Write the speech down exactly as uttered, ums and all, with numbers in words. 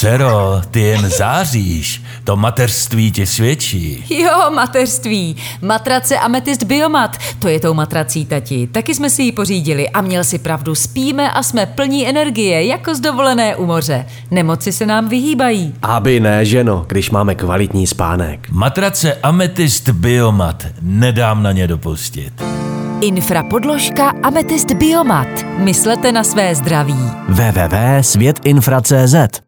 Dcero, ty jen záříš, to mateřství ti svědčí. Jo, mateřství. Matrace Amethyst Biomat, to je tou matrací, tati. Taky jsme si ji pořídili a měl si pravdu, spíme a jsme plní energie, jako z dovolené u moře. Nemoci se nám vyhýbají. Aby ne, ženo, když máme kvalitní spánek. Matrace Amethyst Biomat, nedám na ně dopustit. Infrapodložka Amethyst Biomat. Myslete na své zdraví. w w w tečka svět infra tečka cé zet